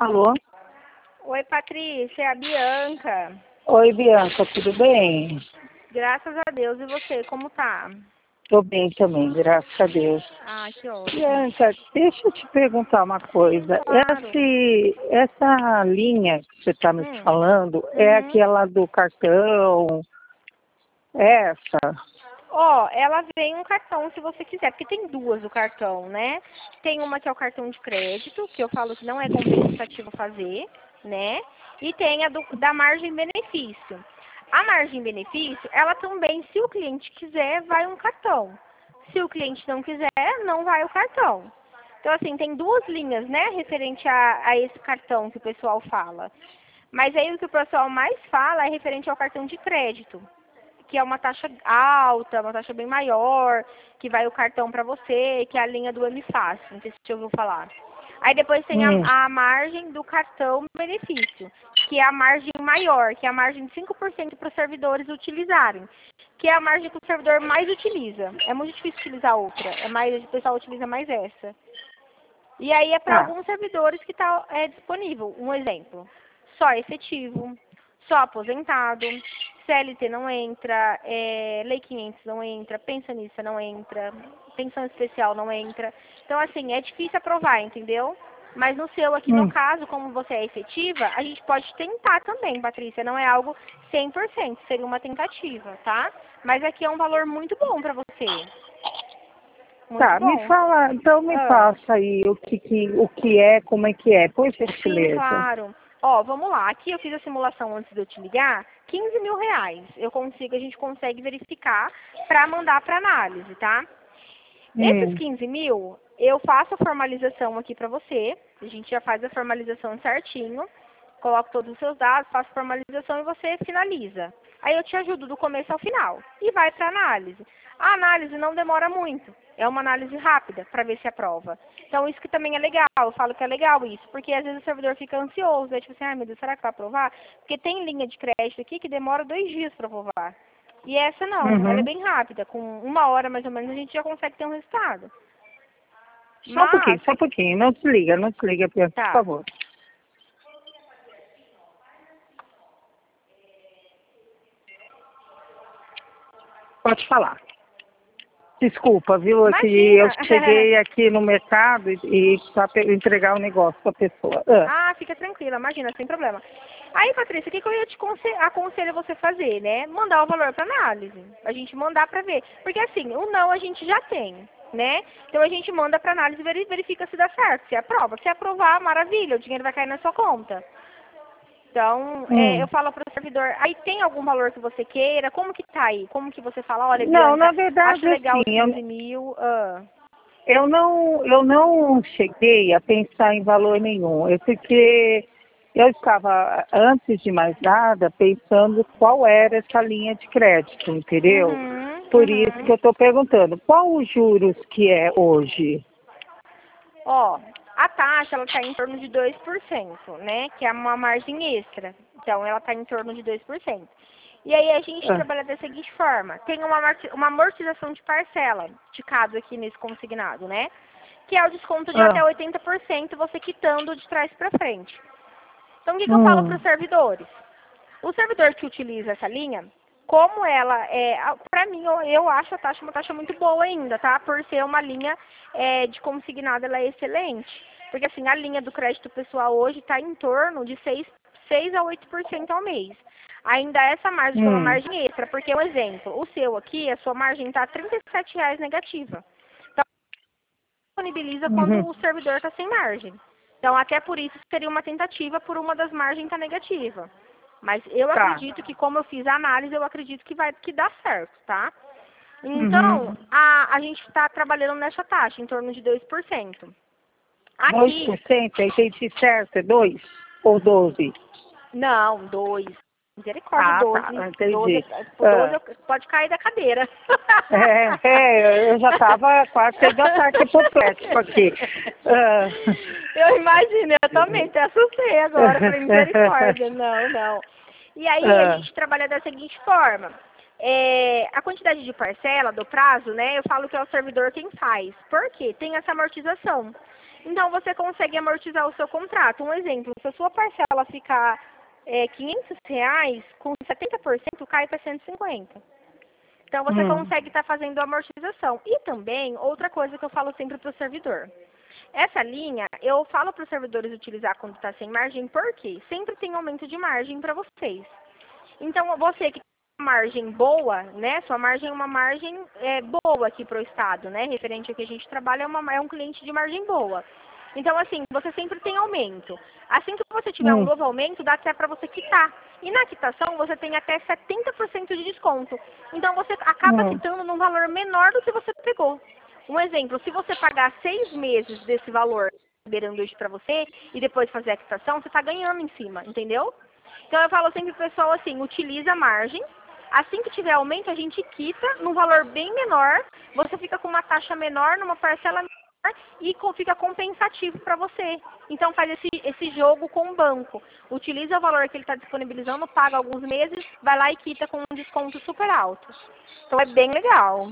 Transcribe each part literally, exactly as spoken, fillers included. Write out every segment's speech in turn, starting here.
Alô? Oi, Patrícia, é a Bianca. Oi, Bianca, tudo bem? Graças a Deus. E você, como tá? Tô bem também, graças a Deus. Ah, que ótimo. Bianca, deixa eu te perguntar uma coisa. Claro. Esse, essa linha que você está me Hum. falando é Uhum. aquela do cartão? É essa? Ó, ela vem um cartão se você quiser, porque tem duas o cartão, né? Tem uma que é o cartão de crédito, que eu falo que não é compensativo fazer, né? E tem a do, da margem benefício. A margem benefício, ela também, se o cliente quiser, vai um cartão. Se o cliente não quiser, não vai o cartão. Então, assim, tem duas linhas, né, referente a, a esse cartão que o pessoal fala. Mas aí o que o pessoal mais fala é referente ao cartão de crédito, que é uma taxa alta, uma taxa bem maior, que vai o cartão para você, que é a linha do M Fácil, não sei se você ouviu falar. Aí depois tem a, Hum. a margem do cartão benefício, que é a margem maior, que é a margem de cinco por cento para os servidores utilizarem, que é a margem que o servidor mais utiliza. É muito difícil utilizar outra, é mais, o pessoal utiliza mais essa. E aí é para Tá. alguns servidores que está é, disponível. Um exemplo, só efetivo, só aposentado, C L T não entra, é, Lei quinhentos não entra, pensionista não entra, pensão especial não entra. Então, assim, é difícil aprovar, entendeu? Mas no seu aqui, no Hum. caso, como você é efetiva, a gente pode tentar também, Patrícia. Não é algo cem por cento, seria uma tentativa, tá? Mas aqui é um valor muito bom para você. Muito Tá, me bom. fala, então me Ah. passa aí o que, que, o que é, como é que é, por Sim, gentileza. claro. Ó, vamos lá. Aqui eu fiz a simulação antes de eu te ligar. quinze mil reais. Eu consigo, a gente consegue verificar para mandar para análise, tá? Esses Hum. quinze mil, eu faço a formalização aqui para você. A gente já faz a formalização certinho. Coloco todos os seus dados, faço a formalização e você finaliza. Aí eu te ajudo do começo ao final. E vai para análise. A análise não demora muito. É uma análise rápida para ver se aprova. Então isso que também é legal. Eu falo que é legal isso. Porque às vezes o servidor fica ansioso. É tipo assim, ai meu Deus, será que vai aprovar? Porque tem linha de crédito aqui que demora dois dias para aprovar. E essa não, ela é Uhum. bem rápida, com uma hora mais ou menos a gente já consegue ter um resultado. Só um pouquinho, Mas, só um pouquinho. Não desliga, não desliga, por tá, favor. Pode falar. Desculpa, viu? É que eu imagina. cheguei aqui no mercado e para entregar o negócio para a pessoa. Ah. Ah, fica tranquila, imagina, sem problema. Aí, Patrícia, o que, que eu ia te conse- aconselho você fazer, né? Mandar o valor para análise. A gente mandar para ver. Porque assim, o não a gente já tem, né? Então a gente manda para análise e veri- verifica se dá certo, se aprova. Se aprovar, maravilha, o dinheiro vai cair na sua conta. Então, é, Hum. eu falo para o servidor, aí tem algum valor que você queira? Como que tá aí? Como que você fala, olha, Não, na Bianca, acho verdade, legal assim, os eu, quinze mil. Ah. eu, não, eu não cheguei a pensar em valor nenhum. É porque eu estava, antes de mais nada, pensando qual era essa linha de crédito, entendeu? Uhum, Por isso que uhum. eu estou perguntando, qual os juros que é hoje? Ó, a taxa ela está em torno de dois por cento, né? Que é uma margem extra. Então, ela está em torno de dois por cento. E aí a gente Ah. trabalha da seguinte forma. Tem uma, amorti- uma amortização de parcela de cada aqui nesse consignado, né? Que é o desconto de até Ah. oitenta por cento você quitando de trás para frente. Então, o que, que eu falo para Hum. os servidores? O servidor que utiliza essa linha, como ela é, para mim, eu, eu acho a taxa uma taxa muito boa ainda, tá? Por ser uma linha é, de consignado, ela é excelente. Porque assim, a linha do crédito pessoal hoje está em torno de seis seis a oito por cento ao mês. Ainda essa margem que é uma Hum. margem extra, porque um exemplo, o seu aqui, a sua margem está trinta e sete reais negativa. Então, disponibiliza quando Uhum. o servidor está sem margem. Então, até por isso seria uma tentativa por uma das margens estar negativa. Mas eu Tá. acredito que, como eu fiz a análise, eu acredito que vai que dá certo, tá? Então, Uhum. a, a gente está trabalhando nessa taxa, em torno de dois por cento. dois Aqui, por cento, aí entendi certo, é dois ou doze? não, dois. Misericórdia, Ah, tá, doze. doze, entendi. doze Ah. pode cair da cadeira. É, é, eu já estava quase tendo ataque apoplético aqui. Ah. Eu imagino, eu também te assustei agora, falei, misericórdia, não, não. E aí a Ah. gente trabalha da seguinte forma, é, a quantidade de parcela do prazo, né, eu falo que é o servidor quem faz, por quê? Tem essa amortização. Então você consegue amortizar o seu contrato. Um exemplo, se a sua parcela ficar é, quinhentos reais, com setenta por cento cai para cento e cinquenta. Então você Hum. consegue estar fazendo a amortização. E também, outra coisa que eu falo sempre para o servidor. Essa linha, eu falo para os servidores utilizar quando está sem margem, porque sempre tem aumento de margem para vocês. Então, você que tem uma margem boa, né? Sua margem é uma margem é, boa aqui para o Estado, né? Referente ao que a gente trabalha, é, uma, é um cliente de margem boa. Então, assim, você sempre tem aumento. Assim que você tiver um Hum. novo aumento, dá até para você quitar. E na quitação, você tem até setenta por cento de desconto. Então, você acaba Hum. quitando num valor menor do que você pegou. Um exemplo, se você pagar seis meses desse valor liberando hoje para você e depois fazer a quitação, você está ganhando em cima, entendeu? Então eu falo sempre pro pessoal assim, utiliza a margem, assim que tiver aumento a gente quita num valor bem menor, você fica com uma taxa menor, numa parcela menor e fica compensativo para você. Então faz esse, esse jogo com o banco. Utiliza o valor que ele está disponibilizando, paga alguns meses, vai lá e quita com um desconto super alto. Então é bem legal.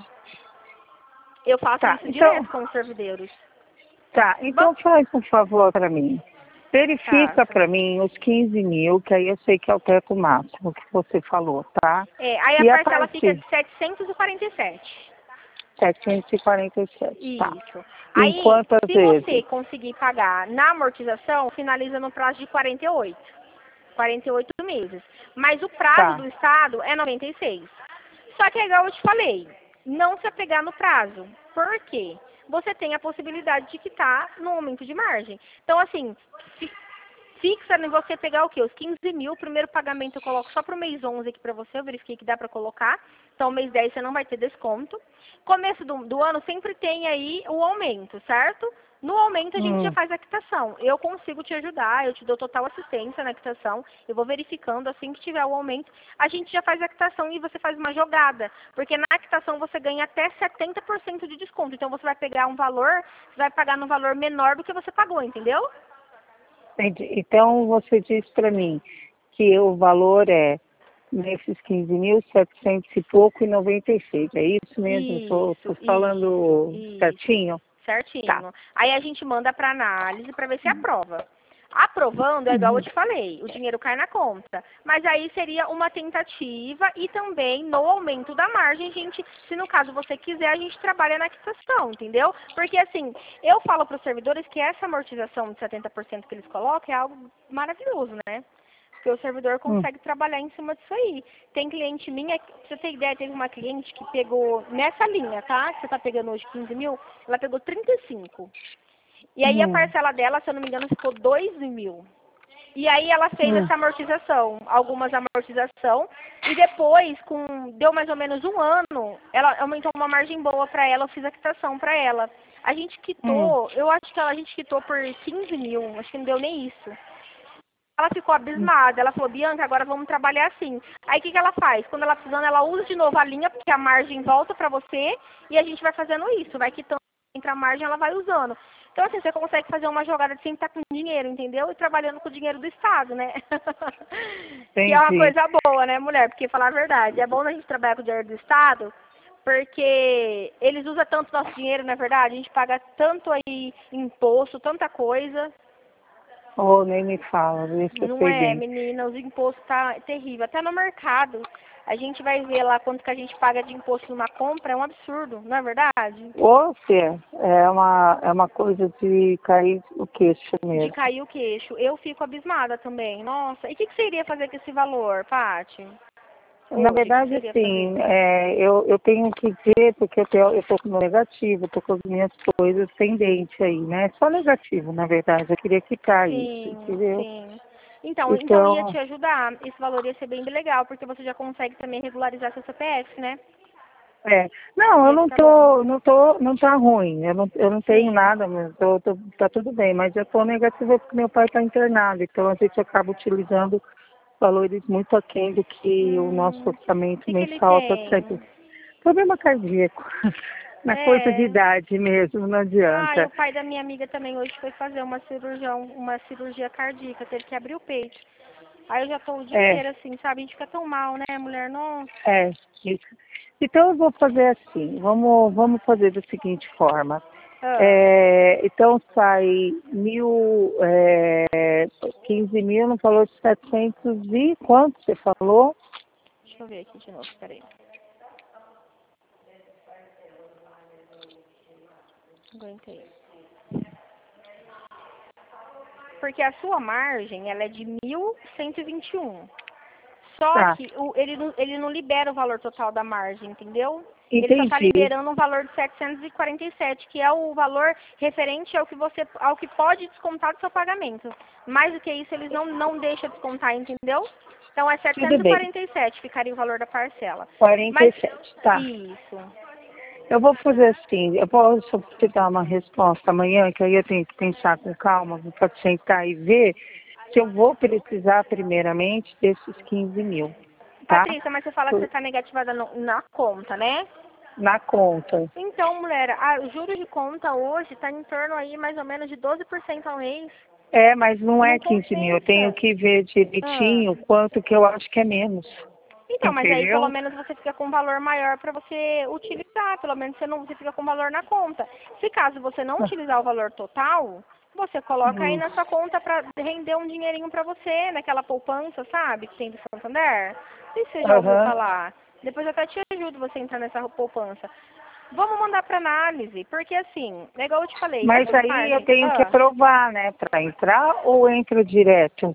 Eu faço Tá, isso então, direto com os servidores. tá, Bom, então faz um favor para mim. Verifica faça. para mim os quinze mil, que aí eu sei que é o teto máximo que você falou, tá? É, aí a E a parcela fica partir de setecentos e quarenta e sete. setecentos e quarenta e sete, tá? Isso. Em Aí, quantas se você vezes? conseguir pagar na amortização, finaliza no prazo de quarenta e oito. quarenta e oito meses. Mas o prazo Tá. do Estado é noventa e seis. Só que é igual eu te falei, não se apegar no prazo. Por quê? Você tem a possibilidade de quitar no aumento de margem. Então, assim, fi- fixa em você pegar o quê? Os quinze mil, o primeiro pagamento eu coloco só para o mês onze aqui para você, eu verifiquei que dá para colocar. Então, mês dez você não vai ter desconto. Começo do, do ano sempre tem aí o aumento, certo? No aumento a gente já Hum. faz a quitação. Eu consigo te ajudar, eu te dou total assistência na quitação. Eu vou verificando assim que tiver o aumento, a gente já faz a quitação e você faz uma jogada. Porque na quitação você ganha até setenta por cento de desconto. Então você vai pegar um valor, você vai pagar no valor menor do que você pagou, entendeu? Entendi. Então você diz para mim que o valor é nesses quinze mil, setecentos e pouco e noventa e seis. É isso mesmo? Estou Isso, isso, falando isso. certinho? Tá. Certinho. Aí a gente manda para análise para ver se aprova. Aprovando, é igual eu Uhum. te falei, o dinheiro cai na conta. Mas aí seria uma tentativa e também no aumento da margem, gente, se no caso você quiser, a gente trabalha na quitação, entendeu? Porque assim, eu falo para os servidores que essa amortização de setenta por cento que eles colocam é algo maravilhoso, né? Porque o servidor Hum. consegue trabalhar em cima disso aí. Tem cliente minha, pra você ter ideia, teve uma cliente que pegou nessa linha, tá? Que você tá pegando hoje quinze mil, ela pegou trinta e cinco. E aí a Hum. parcela dela, se eu não me engano, ficou dois mil. E aí ela fez Hum. essa amortização, algumas amortização, e depois, com deu mais ou menos um ano, ela aumentou uma margem boa para ela, eu fiz a quitação para ela. A gente Hum. quitou, eu acho que ela, a gente quitou por quinze mil, acho que não deu nem isso. Ela ficou Hum. abismada, ela falou, Bianca, agora vamos trabalhar assim. Aí o que, que ela faz? Quando ela precisando, ela usa de novo a linha, porque a margem volta para você, e a gente vai fazendo isso, vai quitando, entra a margem, ela vai usando. Então, assim, você consegue fazer uma jogada sem estar com dinheiro, entendeu? E trabalhando com o dinheiro do Estado, né? Que é uma Entendi. coisa boa, né, mulher? Porque, falar a verdade, é bom a gente trabalhar com o dinheiro do Estado, porque eles usam tanto nosso dinheiro, na verdade, a gente paga tanto aí imposto, tanta coisa. Oh, nem me fala, isso eu Não sei é, bem. menina, os impostos tá terrível. Até no mercado, a gente vai ver lá quanto que a gente paga de imposto numa compra, é um absurdo, não é verdade? Ô, Fê, é uma, é uma coisa de cair o queixo De mesmo. cair o queixo. Eu fico abismada também. Nossa, e o que, que você iria fazer com esse valor, Paty? Na Hoje, o que, que verdade, você iria fazer? assim, é, eu, eu tenho que ver, porque eu tenho, eu tô com o meu negativo, tô com as minhas coisas pendentes aí, né? Só negativo, na verdade. Eu queria quitar isso, Sim, entendeu? sim. Então, então ia Então, te ajudar. Esse valor ia ser bem legal, porque você já consegue também regularizar seu C P F, né? é. Não, eu Ia não ficar bom. tô, não tô, não tá ruim. Eu não, eu não tenho Sim. nada, mas tô, tô, tá tudo bem. Mas eu tô negativa porque meu pai tá internado, então a gente acaba utilizando valores muito aquém do que o nosso Hum, o orçamento que, que ele mensal está sempre. tem? Problema cardíaco. Na coisa de É. idade mesmo, não Ah, e adianta. o pai da minha amiga também hoje foi fazer uma cirurgia, uma cirurgia cardíaca, teve que abrir o peito. Aí eu já tô o dia É, inteiro assim, sabe? A gente fica tão mal, né, mulher? Nossa. é. Isso. Então eu vou fazer assim, vamos, vamos fazer da seguinte forma. Ah. É, então sai mil, é, quinze mil no valor de setecentos e quanto você falou? Deixa eu ver aqui de novo, peraí. Aguentei. Porque a sua margem, ela é de mil cento e vinte e um. Só Tá, que o, ele, não- ele não libera o valor total da margem, entendeu? Ele só está entendi. liberando um valor de setecentos e quarenta e sete, que é o valor referente ao que você, ao que pode descontar do seu pagamento. Mais do que isso, eles não, não deixam descontar, entendeu? Então é Tudo setecentos e bem, quarenta e sete ficaria o valor da parcela. quarenta Mas e sete, tá. isso. Eu vou fazer assim, eu posso te dar uma resposta amanhã, que aí eu tenho que pensar com calma, vou sentar e ver se eu vou precisar primeiramente desses quinze mil, tá? Patrícia, mas você fala que você está negativada no- na conta, né? Na conta. Então, mulher, a- o juro de conta hoje está em torno aí mais ou menos de doze por cento ao mês. É, mas não Não é quinze mil, eu tenho compensa. que ver Ah. direitinho quanto que eu acho que é menos, Então, mas aí pelo entendeu? menos você fica com um valor maior para você utilizar. Pelo menos você não você fica com valor na conta. Se caso você não utilizar o valor total, você coloca aí Hum. na sua conta para render um dinheirinho para você, naquela poupança, sabe, que tem do Santander. Não sei se você já ouviu Aham. falar. Depois eu até te ajudo você a entrar nessa poupança. Vamos mandar para análise, porque assim, é igual eu te falei, Mas essa aí eu margem. tenho que Ah, aprovar, né, para entrar ou entra direto?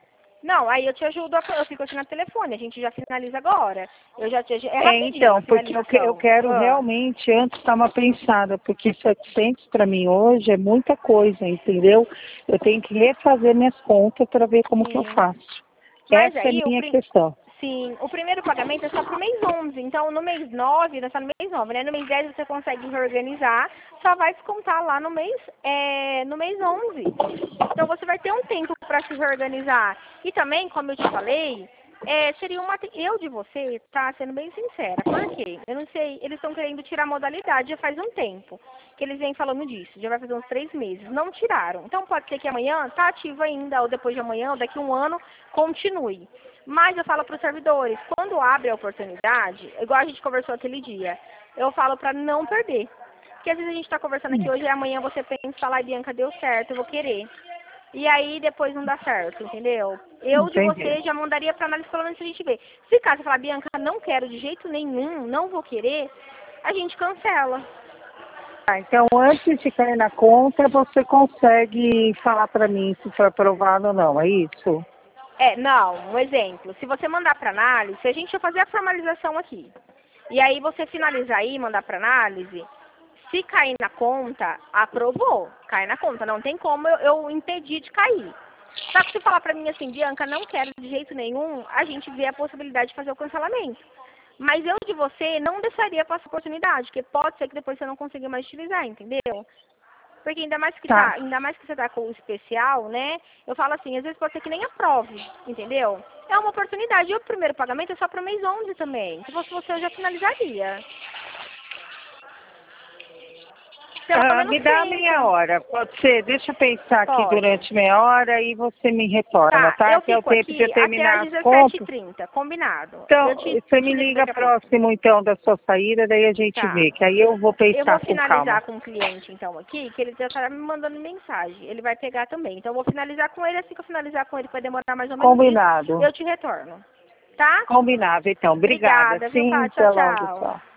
não, aí eu te ajudo, a, eu fico aqui no telefone, a gente já finaliza agora. Eu já te aju- é É, rapidinho a então, porque eu, que- eu finalização. quero Ah, realmente, antes dar uma pensada, porque setecentos para mim hoje é muita coisa, entendeu? Eu tenho que refazer minhas contas para ver como que eu sim. faço. Mas Essa é a aí, o, minha prim... questão. sim, o primeiro pagamento é só pro mês onze. Então, no mês nove, nós tá no mês nove, né? No mês dez você consegue reorganizar, só vai descontar lá no mês, é, no mês onze. Então, você vai ter um tempo para se reorganizar. E também, como eu te falei, é, seria uma... Eu de você, tá? Sendo bem sincera. Por quê? Eu não sei, eles estão querendo tirar a modalidade já faz um tempo que eles vêm falando disso. Já vai fazer uns três meses. Não tiraram. Então, pode ser que amanhã tá ativo ainda, ou depois de amanhã, ou daqui a um ano, continue. Mas eu falo para os servidores, quando abre a oportunidade, igual a gente conversou aquele dia, eu falo para não perder. Porque às vezes a gente está conversando aqui hoje e amanhã você pensa e fala, ai, Bianca, deu certo, eu vou querer. E aí depois não dá certo, entendeu? Eu de Entendi. você já mandaria para análise pelo menos a gente ver. Se caso você falar, Bianca, não quero de jeito nenhum, não vou querer, a gente cancela. Tá, então, antes de cair na conta, você consegue falar para mim se foi aprovado ou não, é isso? É, não, um exemplo. Se você mandar para análise, se a gente vai fazer a formalização aqui, e aí você finalizar aí, mandar para análise, se cair na conta, aprovou, cai na conta, não tem como eu, eu impedir de cair. Só que se falar para mim assim, Bianca, não quero de jeito nenhum, a gente vê a possibilidade de fazer o cancelamento. Mas eu de você não deixaria passar a oportunidade, porque pode ser que depois você não consiga mais utilizar, entendeu? Porque ainda mais que Tá. tá, ainda mais que você tá com o especial, né? Eu falo assim, às vezes pode ser que nem aprove, entendeu? É uma oportunidade. E o primeiro pagamento é só para o mês onze também. Se fosse você, eu já finalizaria. Pelo Ah, menos me dá meia pensa. hora, pode ser? Deixa eu pensar aqui Pode. durante meia hora e você me retorna, Tá, tá? eu Até o fico tempo de eu aqui até às terminar as dezessete e compras. trinta, combinado. Então, Eu te, você te me ligo liga daqui a pouco. próximo, então, da sua saída, daí a gente Tá. vê, que aí eu vou Eu vou pensar com calma. finalizar com o cliente, então, aqui, que ele já tá me mandando mensagem. Ele vai pegar também. Então, eu vou finalizar com ele. Assim que eu finalizar com ele, vai demorar mais ou menos isso. Combinado. Eu te retorno. Tá? Combinado, então. Obrigada. Obrigada, viu, Sim, Ká? Tchau, até logo, tchau. tchau.